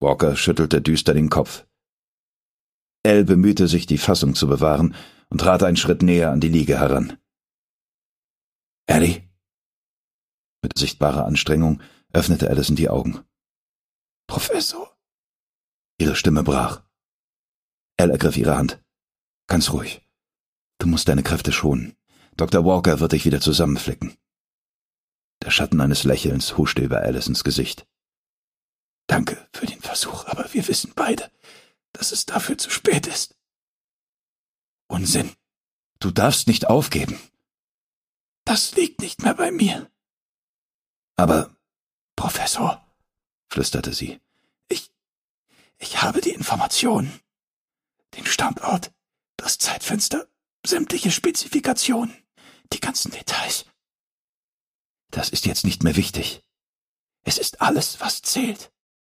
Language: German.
Walker schüttelte düster den Kopf. Al bemühte sich, die Fassung zu bewahren und trat einen Schritt näher an die Liege heran. »Ellie?« Mit sichtbarer Anstrengung öffnete Allison die Augen. »Professor?« Ihre Stimme brach. Al ergriff ihre Hand. »Ganz ruhig. Du musst deine Kräfte schonen. Dr. Walker wird dich wieder zusammenflicken.« Der Schatten eines Lächelns huschte über Allisons Gesicht. »Danke für den Versuch, aber wir wissen beide, dass es dafür zu spät ist.« »Unsinn. Du darfst nicht aufgeben.« »Das liegt nicht mehr bei mir.« »Aber, Professor«, flüsterte sie, ich habe die Informationen. Den Standort, das Zeitfenster, sämtliche Spezifikationen, die ganzen Details. Das ist jetzt nicht mehr wichtig. Es ist alles, was zählt.